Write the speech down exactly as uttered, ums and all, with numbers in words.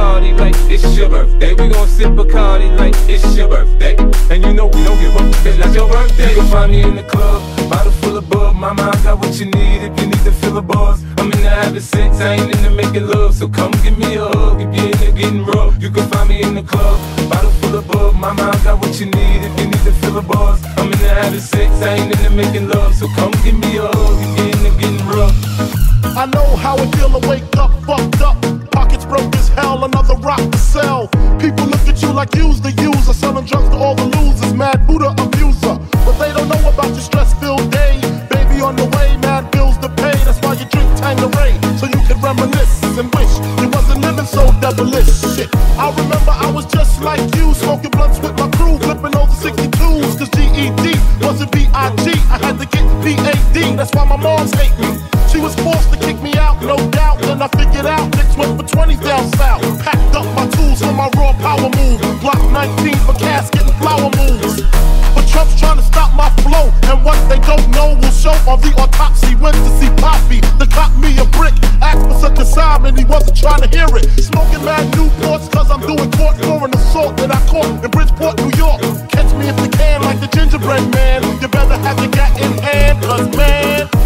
Bacardi like it's your birthday. We gon' sip Bacardi like it's your birthday. And you know we don't give up, it's not your birthday. You can find me in the club, bottle full of bub. Mama, I got what you need if you need to fill the bars. I'm into having sex, I ain't into making love. So come give me a hug if you're into getting rough. You can find me in the club, bottle full of bub. Mama, I got what you need if you need to fill the bars. I'm into having sex, I ain't into making love. So come give me a hug if you're into getting rough. I know how it feel to wake up fucked up, pockets broke as hell, another rock to sell. People look at you like you's the user, selling drugs to all the losers, mad Buddha abuser. But they don't know about your stress-filled day. Baby on the way, mad bills to pay. That's why you drink Tanqueray, so you can reminisce and wish you wasn't living so devilish. Shit, I remember I was just like you, smoking blunts with my crew, flipping over sixty-twos. Cause G E D wasn't B I G, I had to get P A D. That's why my moms hate me. She was forced to kick me out, no doubt. Then I figured out Nicks went for twenty down south. Packed up my tools for my raw power move. Block nineteen for casket and flower moves. But Trump's trying to stop my flow, and what they don't know will show on the autopsy. Went to see Poppy to cop me a brick. Asked for some consignment, he wasn't trying to hear it. Smoking mad Newports cause I'm doing court for an assault that I caught in Bridgeport, New York. Catch me if you can like the gingerbread man. You better have your gat in hand, cause man